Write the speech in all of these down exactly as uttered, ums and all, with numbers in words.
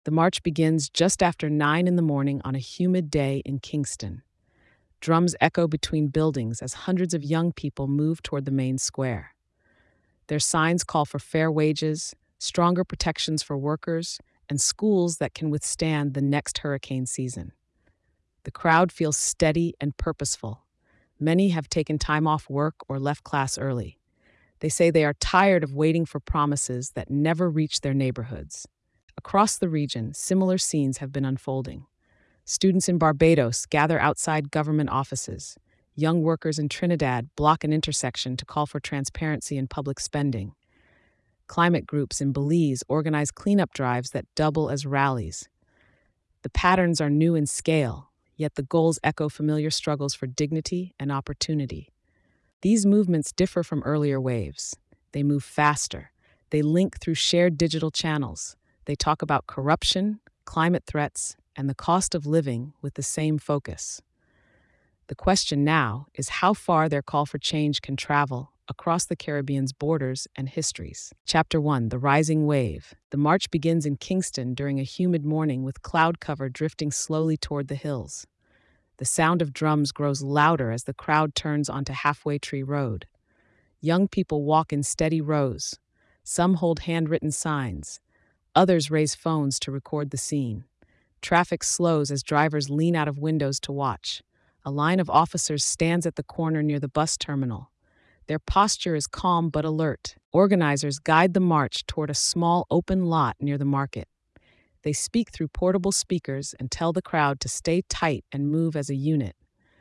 The march begins just after nine in the morning on a humid day in Kingston. Drums echo between buildings as hundreds of young people move toward the main square. Their signs call for fair wages, stronger protections for workers, and schools that can withstand the next hurricane season. The crowd feels steady and purposeful. Many have taken time off work or left class early. They say they are tired of waiting for promises that never reach their neighborhoods. Across the region, similar scenes have been unfolding. Students in Barbados gather outside government offices. Young workers in Trinidad block an intersection to call for transparency in public spending. Climate groups in Belize organize cleanup drives that double as rallies. The patterns are new in scale, yet the goals echo familiar struggles for dignity and opportunity. These movements differ from earlier waves. They move faster. They link through shared digital channels. They talk about corruption, climate threats, and the cost of living with the same focus. The question now is how far their call for change can travel across the Caribbean's borders and histories. Chapter one, The Rising Wave. The march begins in Kingston during a humid morning with cloud cover drifting slowly toward the hills. The sound of drums grows louder as the crowd turns onto Halfway Tree Road. Young people walk in steady rows. Some hold handwritten signs. Others raise phones to record the scene. Traffic slows as drivers lean out of windows to watch. A line of officers stands at the corner near the bus terminal. Their posture is calm but alert. Organizers guide the march toward a small open lot near the market. They speak through portable speakers and tell the crowd to stay tight and move as a unit.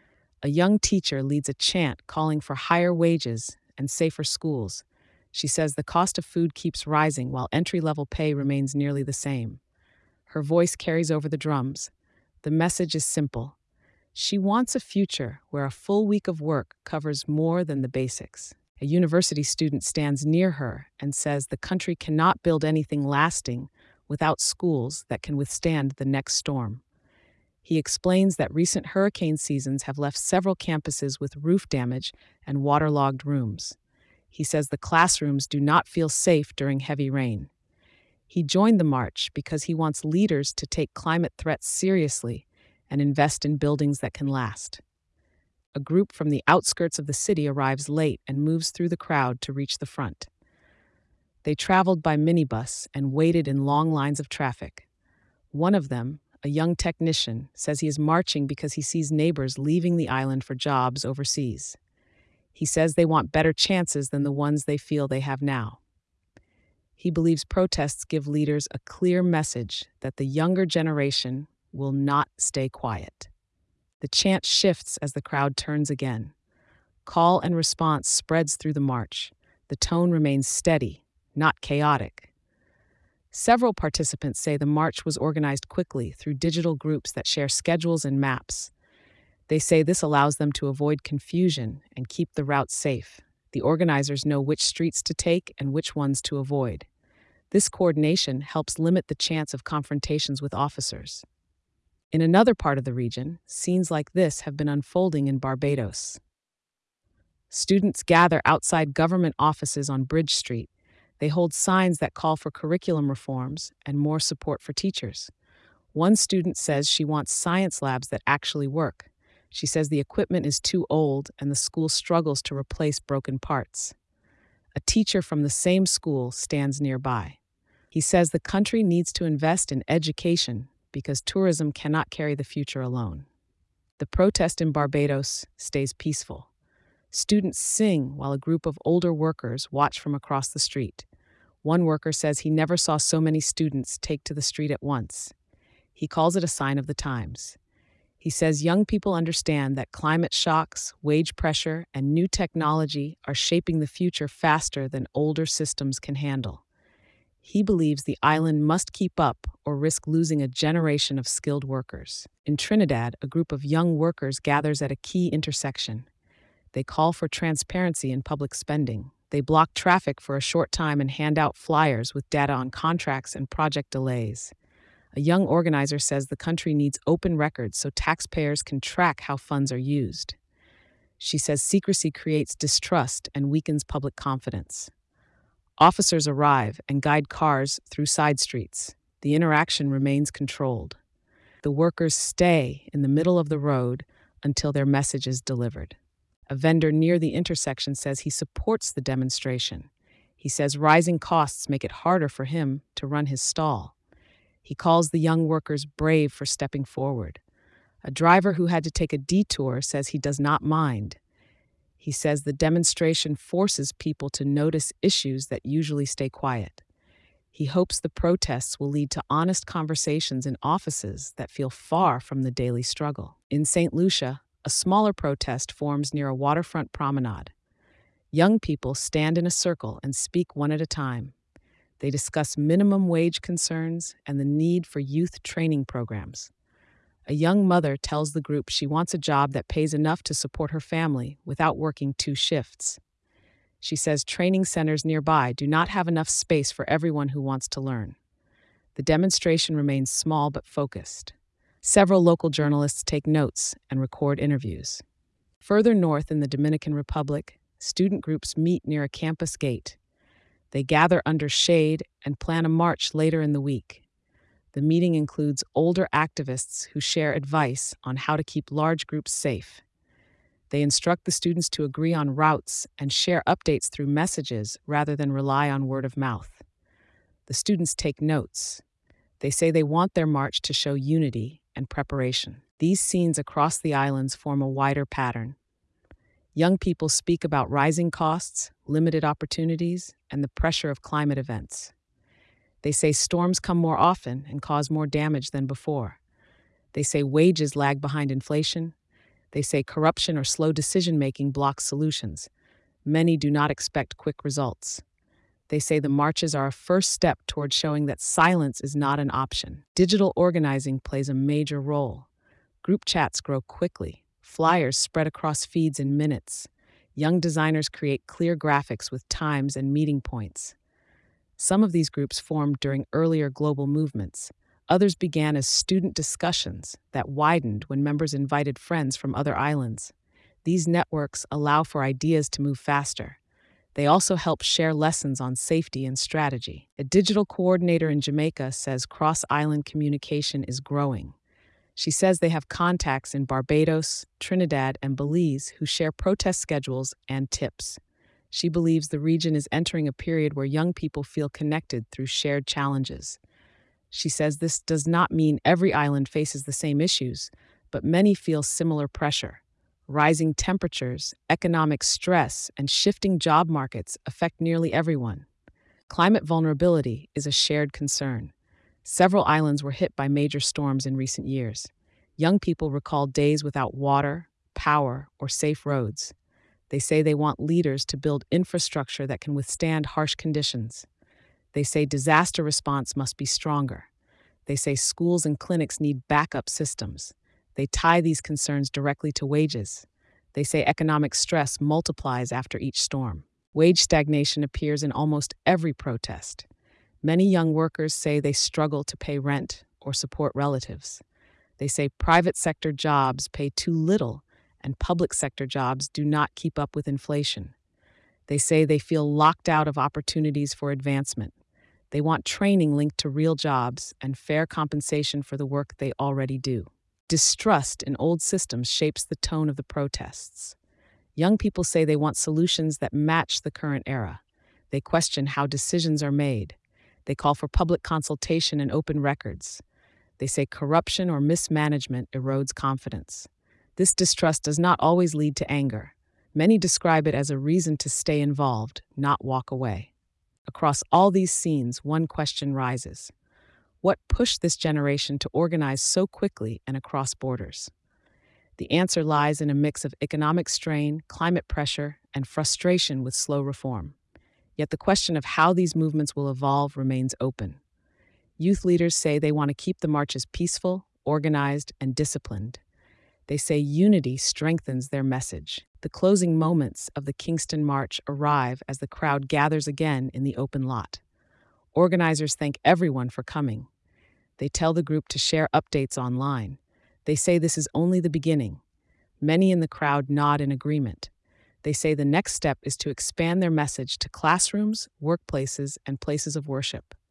A young teacher leads a chant calling for higher wages and safer schools. She says the cost of food keeps rising while entry-level pay remains nearly the same. Her voice carries over the drums. The message is simple. She wants a future where a full week of work covers more than the basics. A university student stands near her and says the country cannot build anything lasting without schools that can withstand the next storm. He explains that recent hurricane seasons have left several campuses with roof damage and waterlogged rooms. He says the classrooms do not feel safe during heavy rain. He joined the march because he wants leaders to take climate threats seriously and invest in buildings that can last. A group from the outskirts of the city arrives late and moves through the crowd to reach the front. They traveled by minibus and waited in long lines of traffic. One of them, a young technician, says he is marching because he sees neighbors leaving the island for jobs overseas. He says they want better chances than the ones they feel they have now. He believes protests give leaders a clear message that the younger generation will not stay quiet. The chant shifts as the crowd turns again. Call and response spreads through the march. The tone remains steady, not chaotic. Several participants say the march was organized quickly through digital groups that share schedules and maps. They say this allows them to avoid confusion and keep the route safe. The organizers know which streets to take and which ones to avoid. This coordination helps limit the chance of confrontations with officers. In another part of the region, scenes like this have been unfolding in Barbados. Students gather outside government offices on Bridge Street. They hold signs that call for curriculum reforms and more support for teachers. One student says she wants science labs that actually work. She says the equipment is too old and the school struggles to replace broken parts. A teacher from the same school stands nearby. He says the country needs to invest in education because tourism cannot carry the future alone. The protest in Barbados stays peaceful. Students sing while a group of older workers watch from across the street. One worker says he never saw so many students take to the street at once. He calls it a sign of the times. He says young people understand that climate shocks, wage pressure, and new technology are shaping the future faster than older systems can handle. He believes the island must keep up or risk losing a generation of skilled workers. In Trinidad, a group of young workers gathers at a key intersection. They call for transparency in public spending. They block traffic for a short time and hand out flyers with data on contracts and project delays. A young organizer says the country needs open records so taxpayers can track how funds are used. She says secrecy creates distrust and weakens public confidence. Officers arrive and guide cars through side streets. The interaction remains controlled. The workers stay in the middle of the road until their message is delivered. A vendor near the intersection says he supports the demonstration. He says rising costs make it harder for him to run his stall. He calls the young workers brave for stepping forward. A driver who had to take a detour says he does not mind. He says the demonstration forces people to notice issues that usually stay quiet. He hopes the protests will lead to honest conversations in offices that feel far from the daily struggle. In Saint Lucia, a smaller protest forms near a waterfront promenade. Young people stand in a circle and speak one at a time. They discuss minimum wage concerns and the need for youth training programs. A young mother tells the group she wants a job that pays enough to support her family without working two shifts. She says training centers nearby do not have enough space for everyone who wants to learn. The demonstration remains small but focused. Several local journalists take notes and record interviews. Further north in the Dominican Republic, student groups meet near a campus gate. They gather under shade and plan a march later in the week. The meeting includes older activists who share advice on how to keep large groups safe. They instruct the students to agree on routes and share updates through messages rather than rely on word of mouth. The students take notes. They say they want their march to show unity and preparation. These scenes across the islands form a wider pattern. Young people speak about rising costs, limited opportunities, and the pressure of climate events. They say storms come more often and cause more damage than before. They say wages lag behind inflation. They say corruption or slow decision-making blocks solutions. Many do not expect quick results. They say the marches are a first step toward showing that silence is not an option. Digital organizing plays a major role. Group chats grow quickly. Flyers spread across feeds in minutes. Young designers create clear graphics with times and meeting points. Some of these groups formed during earlier global movements. Others began as student discussions that widened when members invited friends from other islands. These networks allow for ideas to move faster. They also help share lessons on safety and strategy. A digital coordinator in Jamaica says cross-island communication is growing. She says they have contacts in Barbados, Trinidad, and Belize who share protest schedules and tips. She believes the region is entering a period where young people feel connected through shared challenges. She says this does not mean every island faces the same issues, but many feel similar pressure. Rising temperatures, economic stress, and shifting job markets affect nearly everyone. Climate vulnerability is a shared concern. Several islands were hit by major storms in recent years. Young people recall days without water, power, or safe roads. They say they want leaders to build infrastructure that can withstand harsh conditions. They say disaster response must be stronger. They say schools and clinics need backup systems. They tie these concerns directly to wages. They say economic stress multiplies after each storm. Wage stagnation appears in almost every protest. Many young workers say they struggle to pay rent or support relatives. They say private sector jobs pay too little and public sector jobs do not keep up with inflation. They say they feel locked out of opportunities for advancement. They want training linked to real jobs and fair compensation for the work they already do. Distrust in old systems shapes the tone of the protests. Young people say they want solutions that match the current era. They question how decisions are made. They call for public consultation and open records. They say corruption or mismanagement erodes confidence. This distrust does not always lead to anger. Many describe it as a reason to stay involved, not walk away. Across all these scenes, one question rises. What pushed this generation to organize so quickly and across borders? The answer lies in a mix of economic strain, climate pressure, and frustration with slow reform. Yet the question of how these movements will evolve remains open. Youth leaders say they want to keep the marches peaceful, organized, and disciplined. They say unity strengthens their message. The closing moments of the Kingston March arrive as the crowd gathers again in the open lot. Organizers thank everyone for coming. They tell the group to share updates online. They say this is only the beginning. Many in the crowd nod in agreement. They say the next step is to expand their message to classrooms, workplaces, and places of worship.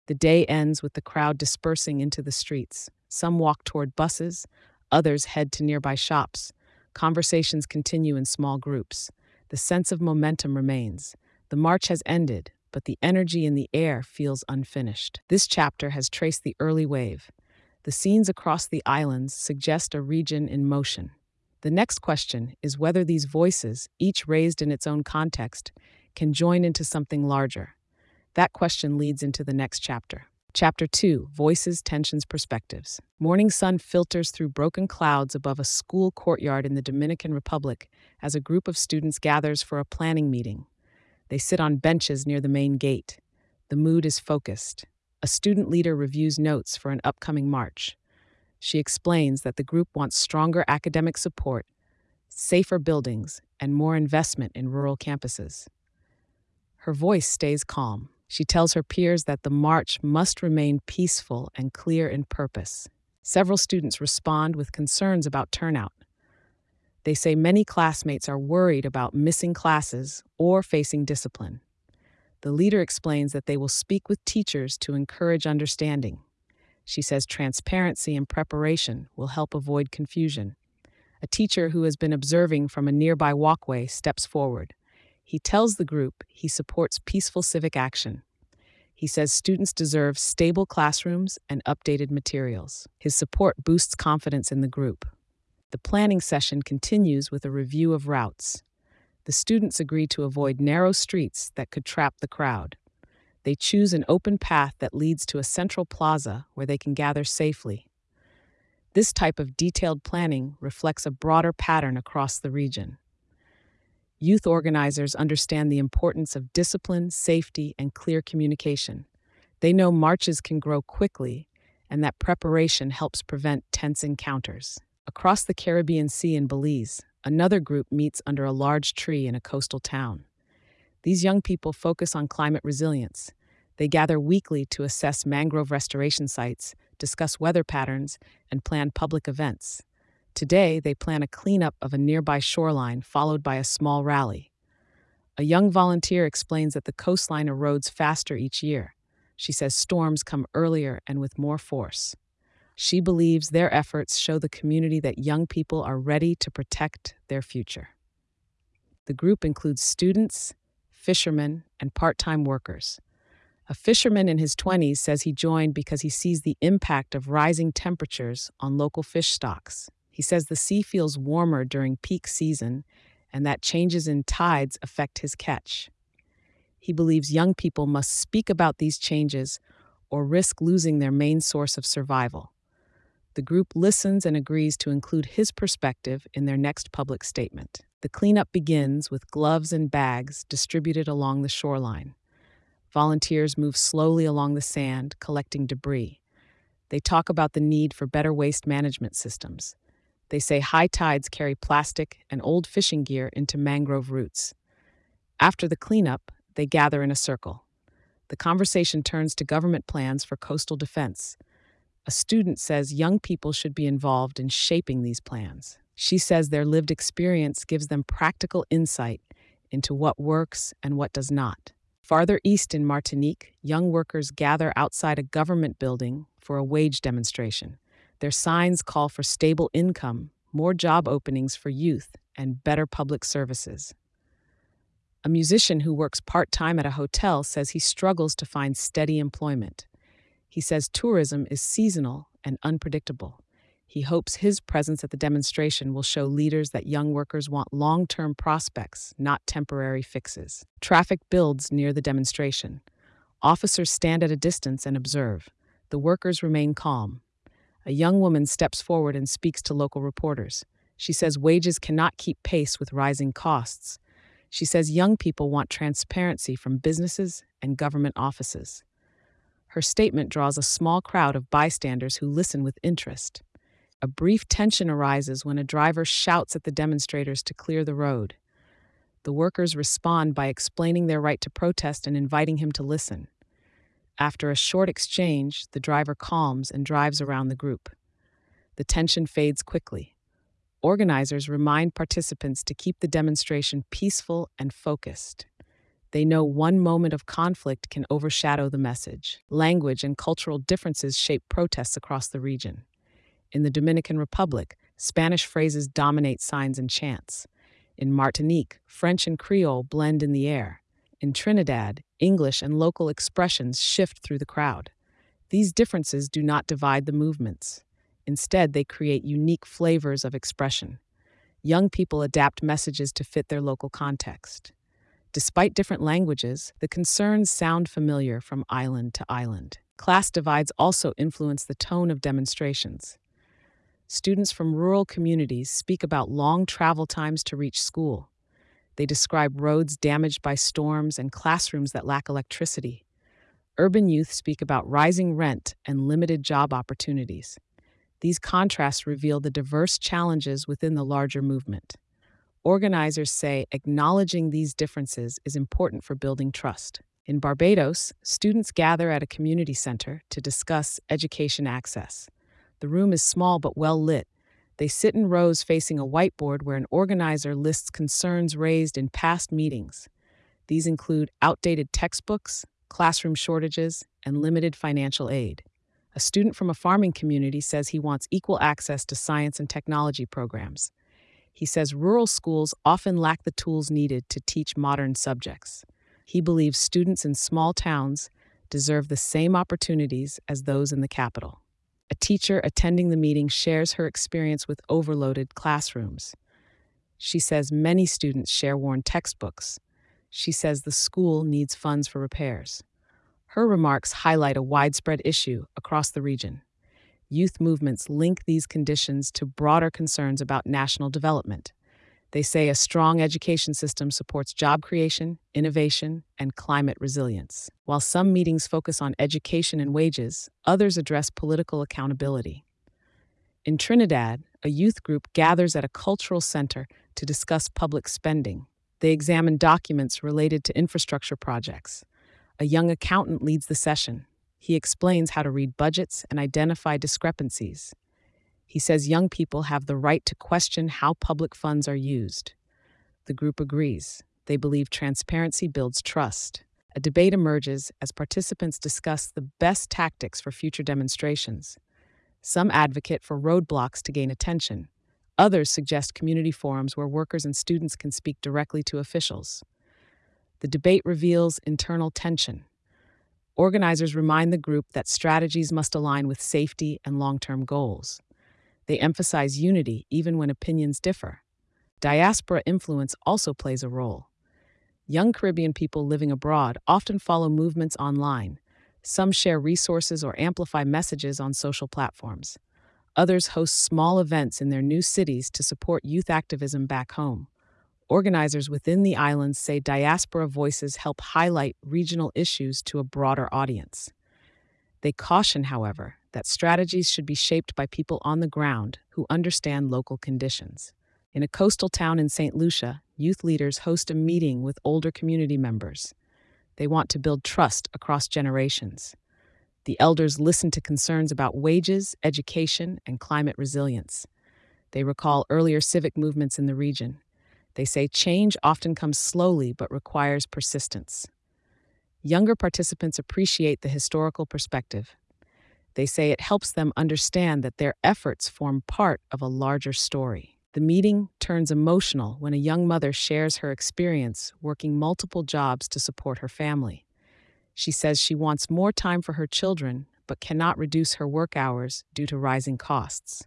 The day ends with the crowd dispersing into the streets. Some walk toward buses, others head to nearby shops. Conversations continue in small groups. The sense of momentum remains. The march has ended, but the energy in the air feels unfinished. This chapter has traced the early wave. The scenes across the islands suggest a region in motion. The next question is whether these voices, each raised in its own context, can join into something larger. That question leads into the next chapter. Chapter two, Voices, Tensions, Perspectives. Morning sun filters through broken clouds above a school courtyard in the Dominican Republic as a group of students gathers for a planning meeting. They sit on benches near the main gate. The mood is focused. A student leader reviews notes for an upcoming march. She explains that the group wants stronger academic support, safer buildings, and more investment in rural campuses. Her voice stays calm. She tells her peers that the march must remain peaceful and clear in purpose. Several students respond with concerns about turnout. They say many classmates are worried about missing classes or facing discipline. The leader explains that they will speak with teachers to encourage understanding. She says transparency and preparation will help avoid confusion. A teacher who has been observing from a nearby walkway steps forward. He tells the group he supports peaceful civic action. He says students deserve stable classrooms and updated materials. His support boosts confidence in the group. The planning session continues with a review of routes. The students agree to avoid narrow streets that could trap the crowd. They choose an open path that leads to a central plaza where they can gather safely. This type of detailed planning reflects a broader pattern across the region. Youth organizers understand the importance of discipline, safety, and clear communication. They know marches can grow quickly and that preparation helps prevent tense encounters. Across the Caribbean Sea in Belize, another group meets under a large tree in a coastal town. These young people focus on climate resilience. They gather weekly to assess mangrove restoration sites, discuss weather patterns, and plan public events. Today, they plan a cleanup of a nearby shoreline followed by a small rally. A young volunteer explains that the coastline erodes faster each year. She says storms come earlier and with more force. She believes their efforts show the community that young people are ready to protect their future. The group includes students, fishermen, and part-time workers. A fisherman in his twenties says he joined because he sees the impact of rising temperatures on local fish stocks. He says the sea feels warmer during peak season and that changes in tides affect his catch. He believes young people must speak about these changes or risk losing their main source of survival. The group listens and agrees to include his perspective in their next public statement. The cleanup begins with gloves and bags distributed along the shoreline. Volunteers move slowly along the sand, collecting debris. They talk about the need for better waste management systems. They say high tides carry plastic and old fishing gear into mangrove roots. After the cleanup, they gather in a circle. The conversation turns to government plans for coastal defense. A student says young people should be involved in shaping these plans. She says their lived experience gives them practical insight into what works and what does not. Farther east in Martinique, young workers gather outside a government building for a wage demonstration. Their signs call for stable income, more job openings for youth, and better public services. A musician who works part-time at a hotel says he struggles to find steady employment. He says tourism is seasonal and unpredictable. He hopes his presence at the demonstration will show leaders that young workers want long-term prospects, not temporary fixes. Traffic builds near the demonstration. Officers stand at a distance and observe. The workers remain calm. A young woman steps forward and speaks to local reporters. She says wages cannot keep pace with rising costs. She says young people want transparency from businesses and government offices. Her statement draws a small crowd of bystanders who listen with interest. A brief tension arises when a driver shouts at the demonstrators to clear the road. The workers respond by explaining their right to protest and inviting him to listen. After a short exchange, the driver calms and drives around the group. The tension fades quickly. Organizers remind participants to keep the demonstration peaceful and focused. They know one moment of conflict can overshadow the message. Language and cultural differences shape protests across the region. In the Dominican Republic, Spanish phrases dominate signs and chants. In Martinique, French and Creole blend in the air. In Trinidad, English and local expressions shift through the crowd. These differences do not divide the movements. Instead, they create unique flavors of expression. Young people adapt messages to fit their local context. Despite different languages, the concerns sound familiar from island to island. Class divides also influence the tone of demonstrations. Students from rural communities speak about long travel times to reach school. They describe roads damaged by storms and classrooms that lack electricity. Urban youth speak about rising rent and limited job opportunities. These contrasts reveal the diverse challenges within the larger movement. Organizers say acknowledging these differences is important for building trust. In Barbados, students gather at a community center to discuss education access. The room is small but well lit. They sit in rows facing a whiteboard where an organizer lists concerns raised in past meetings. These include outdated textbooks, classroom shortages, and limited financial aid. A student from a farming community says he wants equal access to science and technology programs. He says rural schools often lack the tools needed to teach modern subjects. He believes students in small towns deserve the same opportunities as those in the capital. A teacher attending the meeting shares her experience with overloaded classrooms. She says many students share worn textbooks. She says the school needs funds for repairs. Her remarks highlight a widespread issue across the region. Youth movements link these conditions to broader concerns about national development. They say a strong education system supports job creation, innovation, and climate resilience. While some meetings focus on education and wages, others address political accountability. In Trinidad, a youth group gathers at a cultural center to discuss public spending. They examine documents related to infrastructure projects. A young accountant leads the session. He explains how to read budgets and identify discrepancies. He says young people have the right to question how public funds are used. The group agrees. They believe transparency builds trust. A debate emerges as participants discuss the best tactics for future demonstrations. Some advocate for roadblocks to gain attention. Others suggest community forums where workers and students can speak directly to officials. The debate reveals internal tension. Organizers remind the group that strategies must align with safety and long-term goals. They emphasize unity even when opinions differ. Diaspora influence also plays a role. Young Caribbean people living abroad often follow movements online. Some share resources or amplify messages on social platforms. Others host small events in their new cities to support youth activism back home. Organizers within the islands say diaspora voices help highlight regional issues to a broader audience. They caution, however, that strategies should be shaped by people on the ground who understand local conditions. In a coastal town in Saint Lucia, youth leaders host a meeting with older community members. They want to build trust across generations. The elders listen to concerns about wages, education, and climate resilience. They recall earlier civic movements in the region. They say change often comes slowly but requires persistence. Younger participants appreciate the historical perspective. They say it helps them understand that their efforts form part of a larger story. The meeting turns emotional when a young mother shares her experience working multiple jobs to support her family. She says she wants more time for her children but cannot reduce her work hours due to rising costs.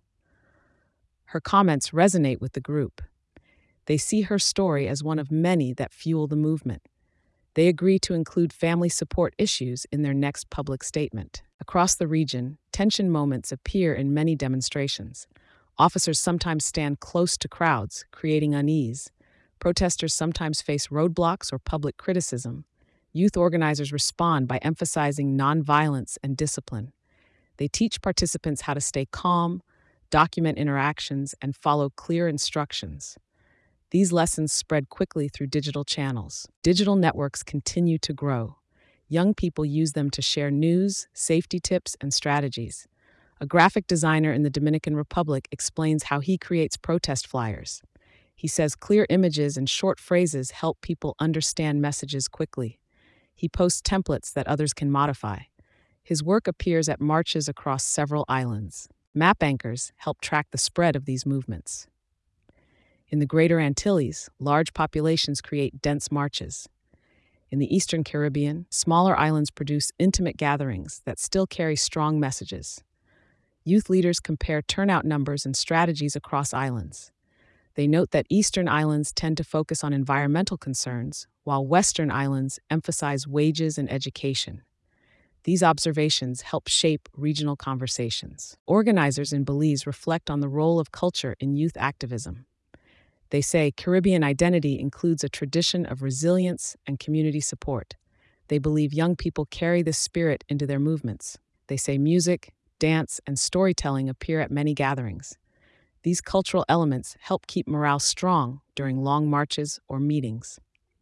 Her comments resonate with the group. They see her story as one of many that fuel the movement. They agree to include family support issues in their next public statement. Across the region, tension moments appear in many demonstrations. Officers sometimes stand close to crowds, creating unease. Protesters sometimes face roadblocks or public criticism. Youth organizers respond by emphasizing nonviolence and discipline. They teach participants how to stay calm, document interactions, and follow clear instructions. These lessons spread quickly through digital channels. Digital networks continue to grow. Young people use them to share news, safety tips, and strategies. A graphic designer in the Dominican Republic explains how he creates protest flyers. He says clear images and short phrases help people understand messages quickly. He posts templates that others can modify. His work appears at marches across several islands. Map anchors help track the spread of these movements. In the Greater Antilles, large populations create dense marches. In the Eastern Caribbean, smaller islands produce intimate gatherings that still carry strong messages. Youth leaders compare turnout numbers and strategies across islands. They note that Eastern islands tend to focus on environmental concerns, while Western islands emphasize wages and education. These observations help shape regional conversations. Organizers in Belize reflect on the role of culture in youth activism. They say Caribbean identity includes a tradition of resilience and community support. They believe young people carry this spirit into their movements. They say music, dance, and storytelling appear at many gatherings. These cultural elements help keep morale strong during long marches or meetings.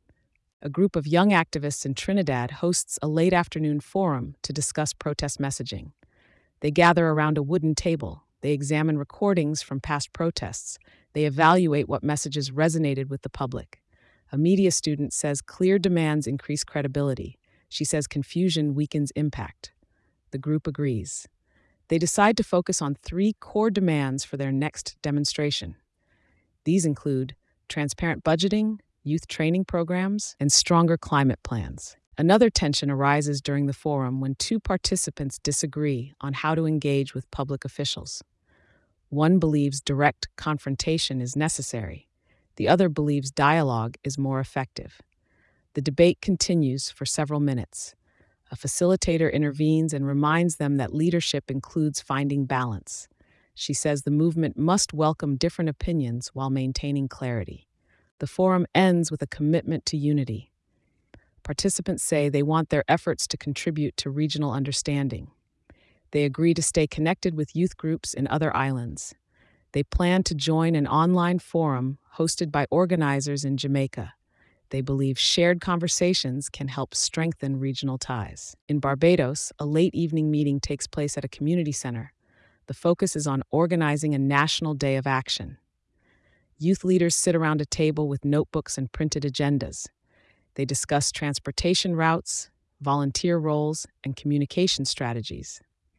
A group of young activists in Trinidad hosts a late afternoon forum to discuss protest messaging. They gather around a wooden table. They examine recordings from past protests. They evaluate what messages resonated with the public. A media student says clear demands increase credibility. She says confusion weakens impact. The group agrees. They decide to focus on three core demands for their next demonstration. These include transparent budgeting, youth training programs, and stronger climate plans. Another tension arises during the forum when two participants disagree on how to engage with public officials. One believes direct confrontation is necessary. The other believes dialogue is more effective. The debate continues for several minutes. A facilitator intervenes and reminds them that leadership includes finding balance. She says the movement must welcome different opinions while maintaining clarity. The forum ends with a commitment to unity. Participants say they want their efforts to contribute to regional understanding. They agree to stay connected with youth groups in other islands. They plan to join an online forum hosted by organizers in Jamaica. They believe shared conversations can help strengthen regional ties. In Barbados, a late evening meeting takes place at a community center. The focus is on organizing a national day of action. Youth leaders sit around a table with notebooks and printed agendas. They discuss transportation routes, volunteer roles, and communication strategies.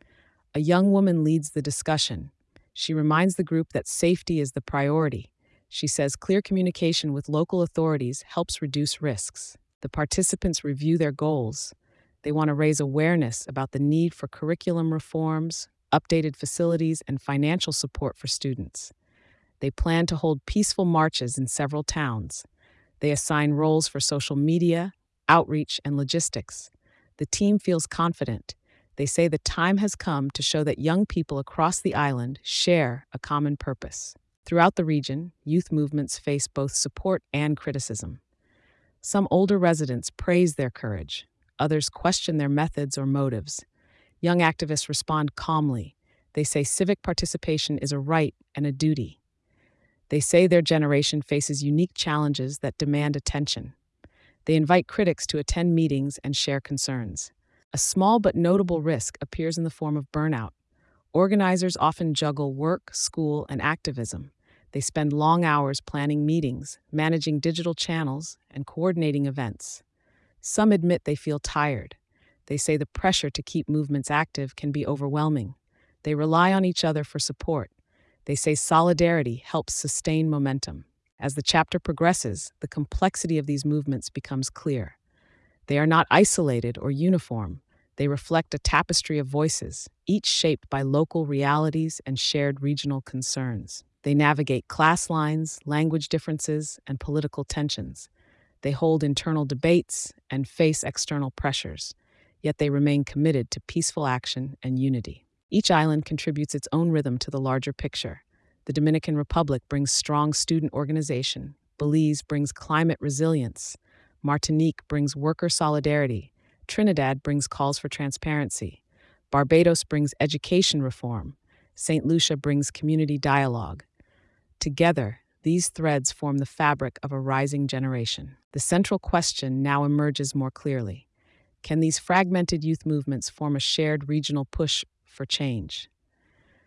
A young woman leads the discussion. She reminds the group that safety is the priority. She says clear communication with local authorities helps reduce risks. The participants review their goals. They want to raise awareness about the need for curriculum reforms, updated facilities, and financial support for students. They plan to hold peaceful marches in several towns. They assign roles for social media, outreach, and logistics. The team feels confident. They say the time has come to show that young people across the island share a common purpose. Throughout the region, youth movements face both support and criticism. Some older residents praise their courage. Others question their methods or motives. Young activists respond calmly. They say civic participation is a right and a duty. They say their generation faces unique challenges that demand attention. They invite critics to attend meetings and share concerns. A small but notable risk appears in the form of burnout. Organizers often juggle work, school, and activism. They spend long hours planning meetings, managing digital channels, and coordinating events. Some admit they feel tired. They say the pressure to keep movements active can be overwhelming. They rely on each other for support. They say solidarity helps sustain momentum. As the chapter progresses, the complexity of these movements becomes clear. They are not isolated or uniform. They reflect a tapestry of voices, each shaped by local realities and shared regional concerns. They navigate class lines, language differences, and political tensions. They hold internal debates and face external pressures, yet they remain committed to peaceful action and unity. Each island contributes its own rhythm to the larger picture. The Dominican Republic brings strong student organization. Belize brings climate resilience. Martinique brings worker solidarity. Trinidad brings calls for transparency. Barbados brings education reform. Saint Lucia brings community dialogue. Together, these threads form the fabric of a rising generation. The central question now emerges more clearly. Can these fragmented youth movements form a shared regional push for change?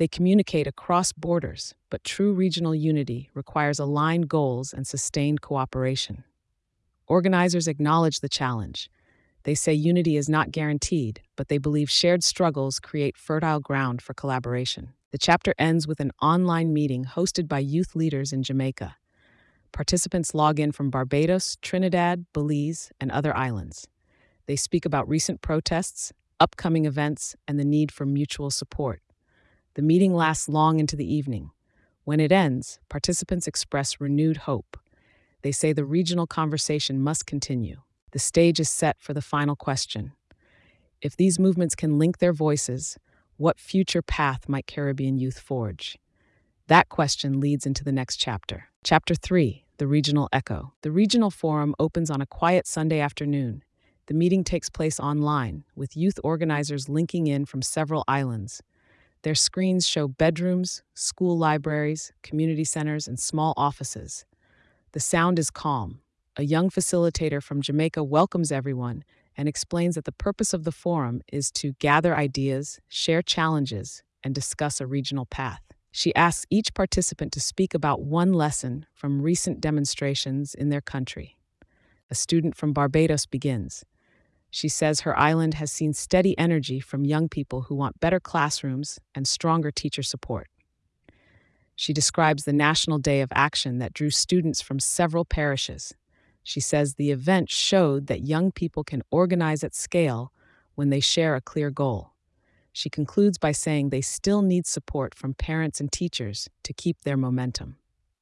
They communicate across borders, but true regional unity requires aligned goals and sustained cooperation. Organizers acknowledge the challenge. They say unity is not guaranteed, but they believe shared struggles create fertile ground for collaboration. The chapter ends with an online meeting hosted by youth leaders in Jamaica. Participants log in from Barbados, Trinidad, Belize, and other islands. They speak about recent protests, upcoming events, and the need for mutual support. The meeting lasts long into the evening. When it ends, participants express renewed hope. They say the regional conversation must continue. The stage is set for the final question. If these movements can link their voices, what future path might Caribbean youth forge? That question leads into the next chapter. Chapter three, The Regional Echo. The Regional Forum opens on a quiet Sunday afternoon. The meeting takes place online, with youth organizers linking in from several islands. Their screens show bedrooms, school libraries, community centers, and small offices. The sound is calm. A young facilitator from Jamaica welcomes everyone and explains that the purpose of the forum is to gather ideas, share challenges, and discuss a regional path. She asks each participant to speak about one lesson from recent demonstrations in their country. A student from Barbados begins. She says her island has seen steady energy from young people who want better classrooms and stronger teacher support. She describes the National Day of Action that drew students from several parishes. She says the event showed that young people can organize at scale when they share a clear goal. She concludes by saying they still need support from parents and teachers to keep their momentum.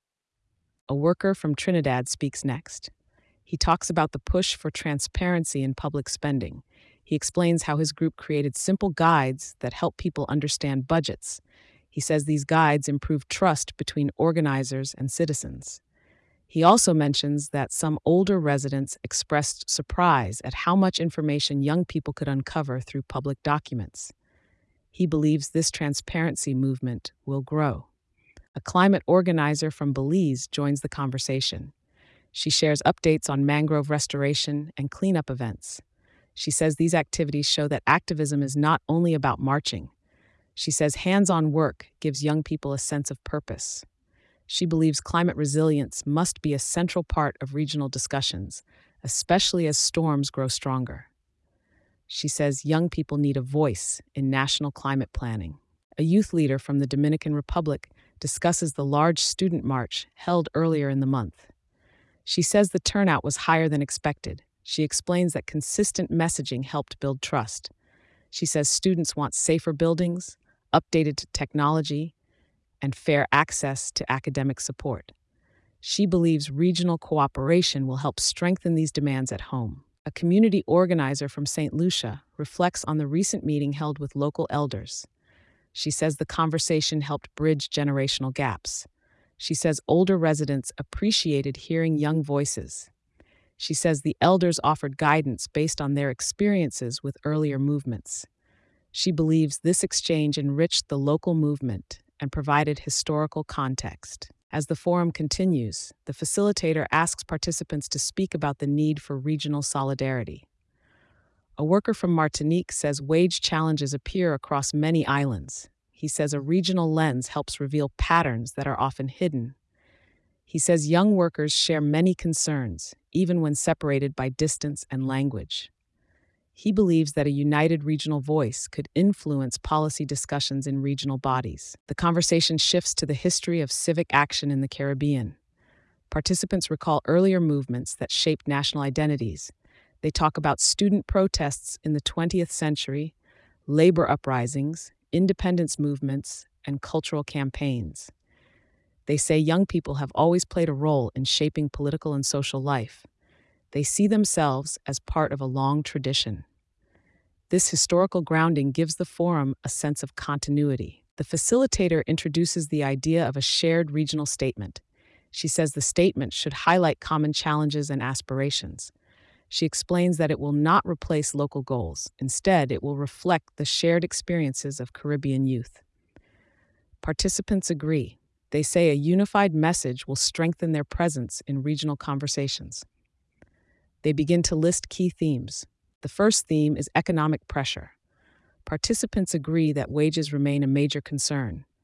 A worker from Trinidad speaks next. He talks about the push for transparency in public spending. He explains how his group created simple guides that help people understand budgets. He says these guides improve trust between organizers and citizens. He also mentions that some older residents expressed surprise at how much information young people could uncover through public documents. He believes this transparency movement will grow. A climate organizer from Belize joins the conversation. She shares updates on mangrove restoration and cleanup events. She says these activities show that activism is not only about marching. She says hands-on work gives young people a sense of purpose. She believes climate resilience must be a central part of regional discussions, especially as storms grow stronger. She says young people need a voice in national climate planning. A youth leader from the Dominican Republic discusses the large student march held earlier in the month. She says the turnout was higher than expected. She explains that consistent messaging helped build trust. She says students want safer buildings, updated technology, and fair access to academic support. She believes regional cooperation will help strengthen these demands at home. A community organizer from Saint Lucia reflects on the recent meeting held with local elders. She says the conversation helped bridge generational gaps. She says older residents appreciated hearing young voices. She says the elders offered guidance based on their experiences with earlier movements. She believes this exchange enriched the local movement and provided historical context. As the forum continues, the facilitator asks participants to speak about the need for regional solidarity. A worker from Martinique says wage challenges appear across many islands. He says a regional lens helps reveal patterns that are often hidden. He says young workers share many concerns, even when separated by distance and language. He believes that a united regional voice could influence policy discussions in regional bodies. The conversation shifts to the history of civic action in the Caribbean. Participants recall earlier movements that shaped national identities. They talk about student protests in the twentieth century, labor uprisings, independence movements, and cultural campaigns. They say young people have always played a role in shaping political and social life. They see themselves as part of a long tradition. This historical grounding gives the forum a sense of continuity. The facilitator introduces the idea of a shared regional statement. She says the statement should highlight common challenges and aspirations. She explains that it will not replace local goals. Instead, it will reflect the shared experiences of Caribbean youth. Participants agree. They say a unified message will strengthen their presence in regional conversations. They begin to list key themes. The first theme is economic pressure. Participants agree that wages remain a major concern.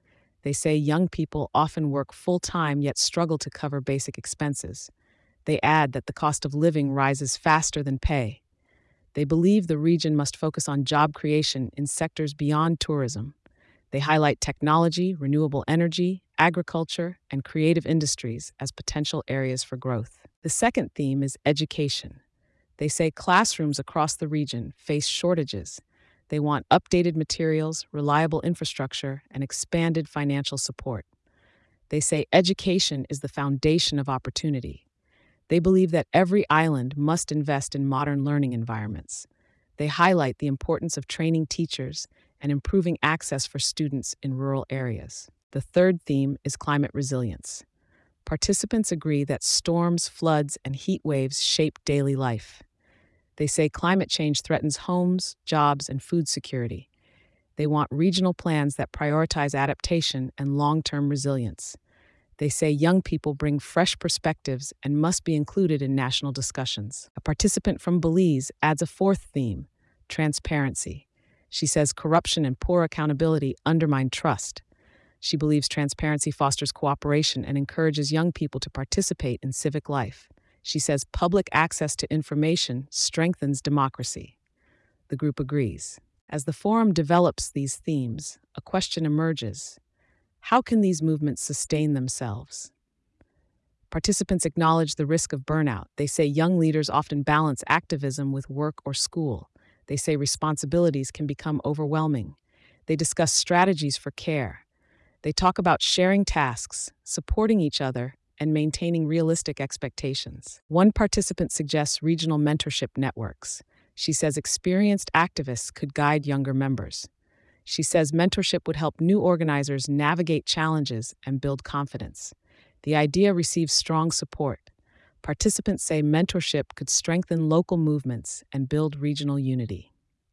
They say young people often work full-time yet struggle to cover basic expenses. They add that the cost of living rises faster than pay. They believe the region must focus on job creation in sectors beyond tourism. They highlight technology, renewable energy, agriculture, and creative industries as potential areas for growth. The second theme is education. They say classrooms across the region face shortages. They want updated materials, reliable infrastructure, and expanded financial support. They say education is the foundation of opportunity. They believe that every island must invest in modern learning environments. They highlight the importance of training teachers and improving access for students in rural areas. The third theme is climate resilience. Participants agree that storms, floods, and heat waves shape daily life. They say climate change threatens homes, jobs, and food security. They want regional plans that prioritize adaptation and long-term resilience. They say young people bring fresh perspectives and must be included in national discussions. A participant from Belize adds a fourth theme: transparency. She says corruption and poor accountability undermine trust. She believes transparency fosters cooperation and encourages young people to participate in civic life. She says public access to information strengthens democracy. The group agrees. As the forum develops these themes, a question emerges. How can these movements sustain themselves? Participants acknowledge the risk of burnout. They say young leaders often balance activism with work or school. They say responsibilities can become overwhelming. They discuss strategies for care. They talk about sharing tasks, supporting each other, and maintaining realistic expectations. One participant suggests regional mentorship networks. She says experienced activists could guide younger members. She says mentorship would help new organizers navigate challenges and build confidence. The idea receives strong support. Participants say mentorship could strengthen local movements and build regional unity.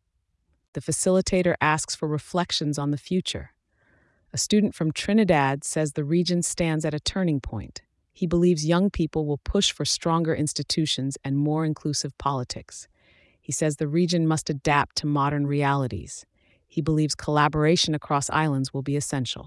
The facilitator asks for reflections on the future. A student from Trinidad says the region stands at a turning point. He believes young people will push for stronger institutions and more inclusive politics. He says the region must adapt to modern realities. He believes collaboration across islands will be essential.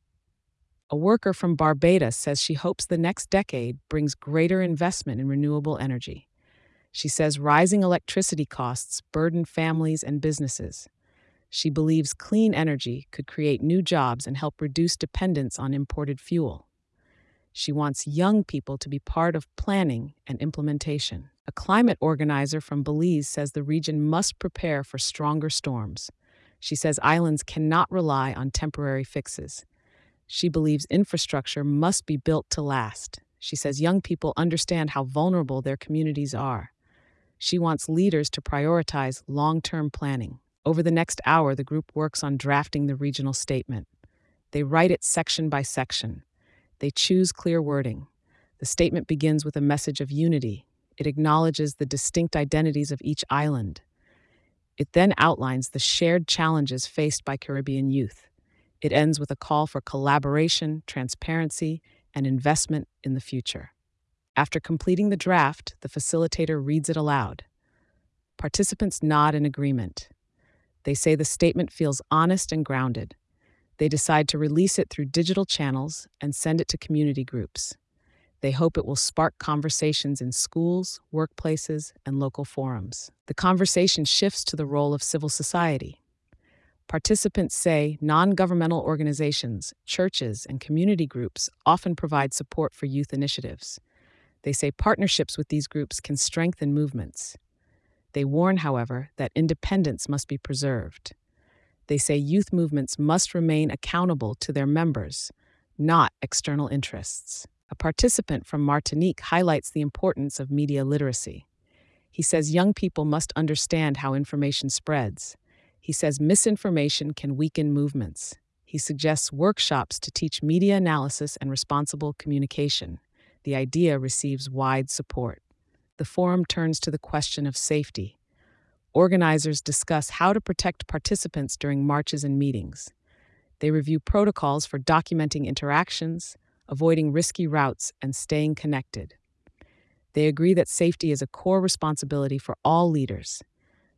A worker from Barbados says she hopes the next decade brings greater investment in renewable energy. She says rising electricity costs burden families and businesses. She believes clean energy could create new jobs and help reduce dependence on imported fuel. She wants young people to be part of planning and implementation. A climate organizer from Belize says the region must prepare for stronger storms. She says islands cannot rely on temporary fixes. She believes infrastructure must be built to last. She says young people understand how vulnerable their communities are. She wants leaders to prioritize long-term planning. Over the next hour, the group works on drafting the regional statement. They write it section by section. They choose clear wording. The statement begins with a message of unity. It acknowledges the distinct identities of each island. It then outlines the shared challenges faced by Caribbean youth. It ends with a call for collaboration, transparency, and investment in the future. After completing the draft, the facilitator reads it aloud. Participants nod in agreement. They say the statement feels honest and grounded. They decide to release it through digital channels and send it to community groups. They hope it will spark conversations in schools, workplaces, and local forums. The conversation shifts to the role of civil society. Participants say non-governmental organizations, churches, and community groups often provide support for youth initiatives. They say partnerships with these groups can strengthen movements. They warn, however, that independence must be preserved. They say youth movements must remain accountable to their members, not external interests. A participant from Martinique highlights the importance of media literacy. He says young people must understand how information spreads. He says misinformation can weaken movements. He suggests workshops to teach media analysis and responsible communication. The idea receives wide support. The forum turns to the question of safety. Organizers discuss how to protect participants during marches and meetings. They review protocols for documenting interactions, avoiding risky routes, and staying connected. They agree that safety is a core responsibility for all leaders.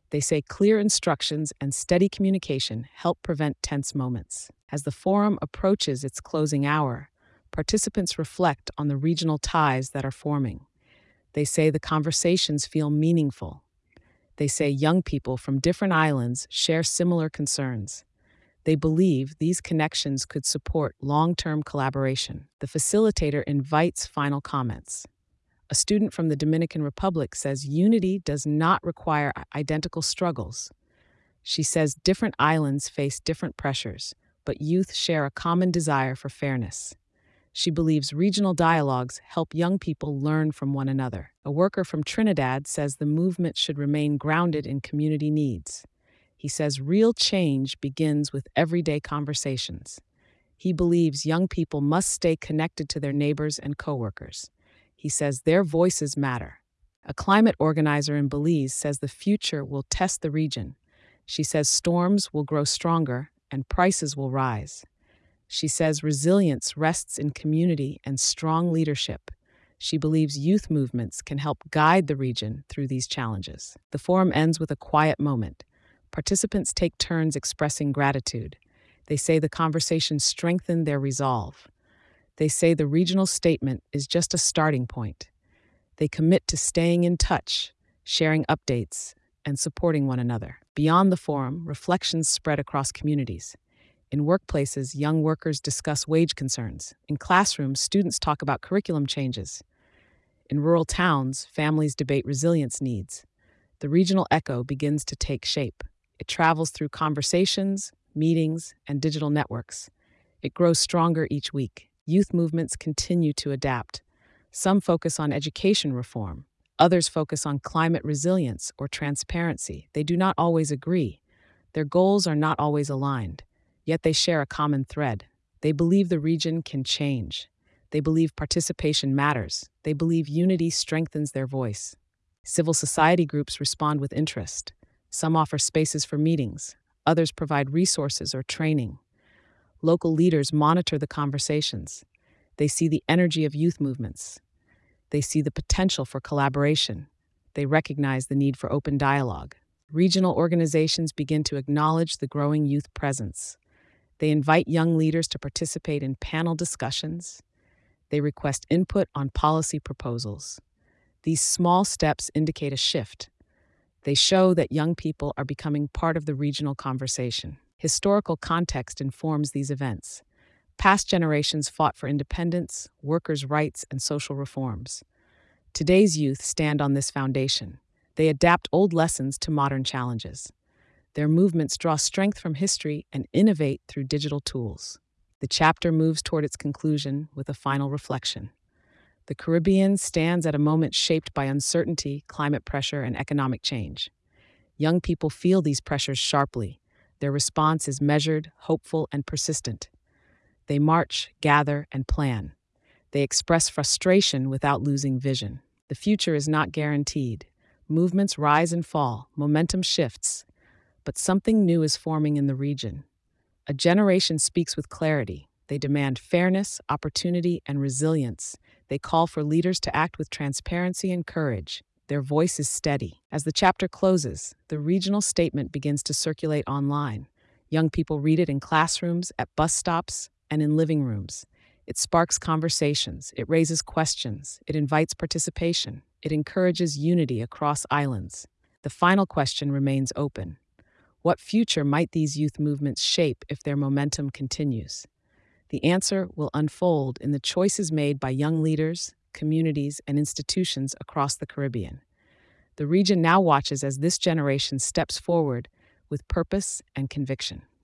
They say clear instructions and steady communication help prevent tense moments. As the forum approaches its closing hour, participants reflect on the regional ties that are forming. They say the conversations feel meaningful. They say young people from different islands share similar concerns. They believe these connections could support long-term collaboration. The facilitator invites final comments. A student from the Dominican Republic says unity does not require identical struggles. She says different islands face different pressures, but youth share a common desire for fairness. She believes regional dialogues help young people learn from one another. A worker from Trinidad says the movement should remain grounded in community needs. He says real change begins with everyday conversations. He believes young people must stay connected to their neighbors and coworkers. He says their voices matter. A climate organizer in Belize says the future will test the region. She says storms will grow stronger and prices will rise. She says resilience rests in community and strong leadership. She believes youth movements can help guide the region through these challenges. The forum ends with a quiet moment. Participants take turns expressing gratitude. They say the conversation strengthened their resolve. They say the regional statement is just a starting point. They commit to staying in touch, sharing updates, and supporting one another. Beyond the forum, reflections spread across communities. In workplaces, young workers discuss wage concerns. In classrooms, students talk about curriculum changes. In rural towns, families debate resilience needs. The regional echo begins to take shape. It travels through conversations, meetings, and digital networks. It grows stronger each week. Youth movements continue to adapt. Some focus on education reform. Others focus on climate resilience or transparency. They do not always agree. Their goals are not always aligned. Yet they share a common thread. They believe the region can change. They believe participation matters. They believe unity strengthens their voice. Civil society groups respond with interest. Some offer spaces for meetings. Others provide resources or training. Local leaders monitor the conversations. They see the energy of youth movements. They see the potential for collaboration. They recognize the need for open dialogue. Regional organizations begin to acknowledge the growing youth presence. They invite young leaders to participate in panel discussions. They request input on policy proposals. These small steps indicate a shift. They show that young people are becoming part of the regional conversation. Historical context informs these events. Past generations fought for independence, workers' rights, and social reforms. Today's youth stand on this foundation. They adapt old lessons to modern challenges. Their movements draw strength from history and innovate through digital tools. The chapter moves toward its conclusion with a final reflection. The Caribbean stands at a moment shaped by uncertainty, climate pressure, and economic change. Young people feel these pressures sharply. Their response is measured, hopeful, and persistent. They march, gather, and plan. They express frustration without losing vision. The future is not guaranteed. Movements rise and fall, momentum shifts, but something new is forming in the region. A generation speaks with clarity. They demand fairness, opportunity, and resilience. They call for leaders to act with transparency and courage. Their voice is steady. As the chapter closes, the regional statement begins to circulate online. Young people read it in classrooms, at bus stops, and in living rooms. It sparks conversations. It raises questions. It invites participation. It encourages unity across islands. The final question remains open. What future might these youth movements shape if their momentum continues? The answer will unfold in the choices made by young leaders, communities, and institutions across the Caribbean. The region now watches as this generation steps forward with purpose and conviction.